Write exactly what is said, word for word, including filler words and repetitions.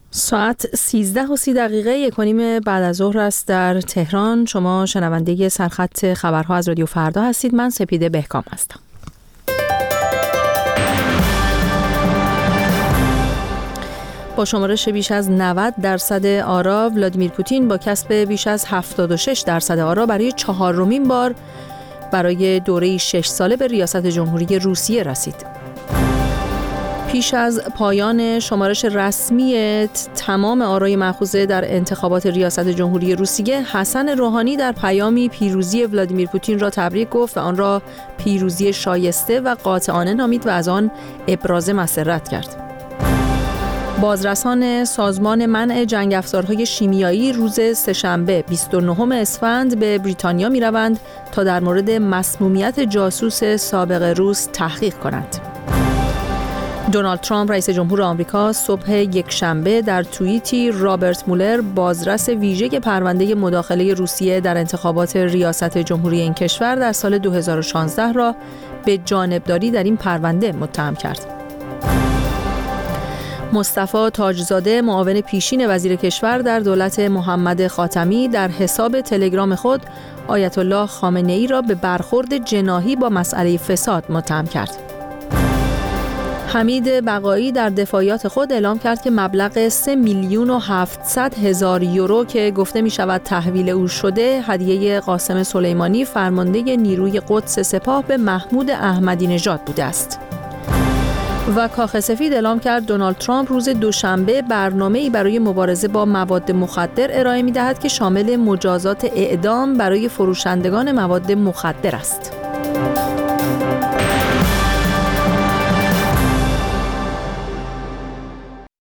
ساعت سیزده و سی دقیقه یک و نیم بعد از ظهر است در تهران. شما شنونده سرخط خبرها از رادیو فردا هستید. من سپیده بهکام هستم. با شمارش بیش از نود درصد آرا، ولادیمیر پوتین با کسب بیش از هفتاد و شش درصد آرا برای چهارمین بار برای دوره شش ساله به ریاست جمهوری روسیه رسید. پیش از پایان شمارش رسمی تمام آرای مأخوذه در انتخابات ریاست جمهوری روسیه، حسن روحانی در پیامی پیروزی ولادیمیر پوتین را تبریک گفت و آن را پیروزی شایسته و قاطعانه نامید و از آن ابراز مسرت کرد. بازرسان سازمان منع جنگ افزارهای شیمیایی روز سه‌شنبه بیست و نهم اسفند به بریتانیا می روند تا در مورد مسمومیت جاسوس سابق روس تحقیق کنند. دونالد ترامپ رئیس جمهور آمریکا صبح یکشنبه در توییتی رابرت مولر، بازرس ویژه پرونده مداخله روسیه در انتخابات ریاست جمهوری این کشور در سال دو هزار و شانزده را به جانبداری در این پرونده متهم کرد. مصطفی تاجزاده، معاون پیشین وزیر کشور در دولت محمد خاتمی، در حساب تلگرام خود آیت الله خامنه‌ای را به برخورد جناحی با مسئله فساد متهم کرد. حمید بقایی در دفاعیات خود اعلام کرد که مبلغ سه میلیون و هفتصد هزار یورو که گفته می شود تحویل او شده، هدیه قاسم سلیمانی فرمانده نیروی قدس سپاه به محمود احمدی نژاد بوده است. و کاخ سفید اعلام کرد دونالد ترامپ روز دوشنبه برنامه‌ای برای مبارزه با مواد مخدر ارائه می‌دهد که شامل مجازات اعدام برای فروشندگان مواد مخدر است.